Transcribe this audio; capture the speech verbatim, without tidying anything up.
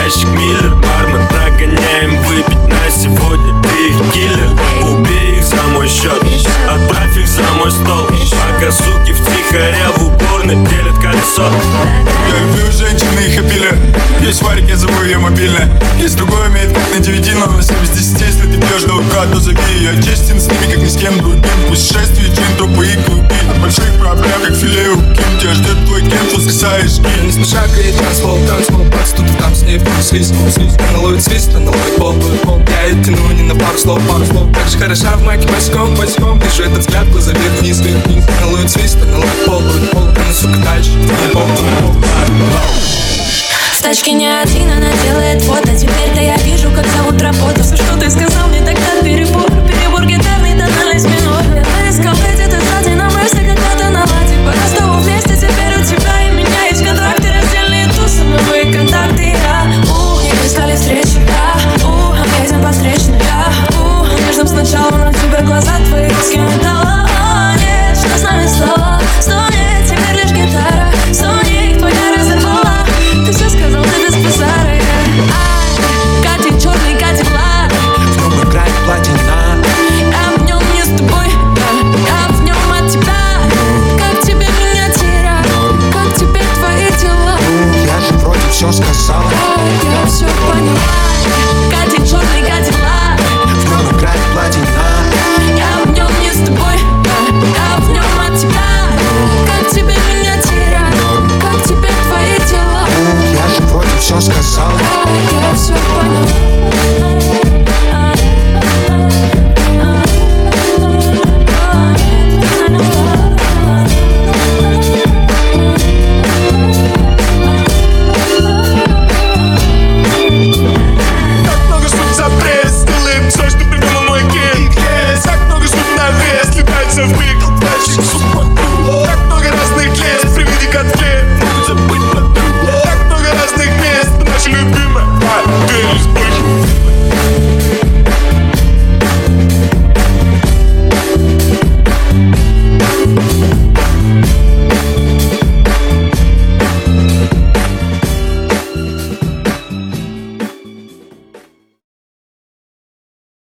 ящик Миллер. Бармен, прогоняем выпить на сегодня. Ты их киллер, убей их за мой счет, отправь их за мой стол. Пока суки втихаря в уборной делят колесо. Я люблю женщин и их обилие. Есть варик, я зову ее мобильная. Есть другой умеет как на девяти, но на семь из десяти. Если ты пьешь до утра, то зови. Я честен с ними, как ни с кем другим. Путешествие, джин, трупы и клубы. От больших проблем, как филе у Ким. Тебя ждет твой кем, что сказаешь. Не спеша кричит танцпол, танцпол. Просто тут и там с ней слизь, слизь. Она ловит свист, она ловит пол, пол. Я ее тяну не на пару слов, пару слов. Так же хороша в майке босиком, босиком. Вижу этот взгляд, глаза вверх, вниз, вверх, вниз. Она ловит свист, она ловит пол, ловит пол. Она, сука, дальше, не пол, пол. В тачке не один, она делает фото. Теперь-то я вижу, как зовут работу. Все, что ты сказал мне тогда, перебор. Перебор гитарный, тональность минор. Я искал где-то сзади на мысли, когда-то на лате. Пока с тобой вместе, теперь у тебя и меня есть контракты, раздельные тусы, новые контакты. Я, у, не искали встречи. Я, у, едем по встречной. Я, у, нежным сначала, но теперь глаза твои с кем дала. Нет, что с нами стало? Стонет, теперь лишь гитара. Соник твоя разорвала. Ты все сказал, ты без базара. Ай, Катя, черный Кадиллак. В нем играет платина. Я в нем не с тобой, я, я в нем от тебя. Как тебе меня терять? Как теперь твои дела? Я же вроде все сказал. Я все поняла. Катя, черный Кадиллак.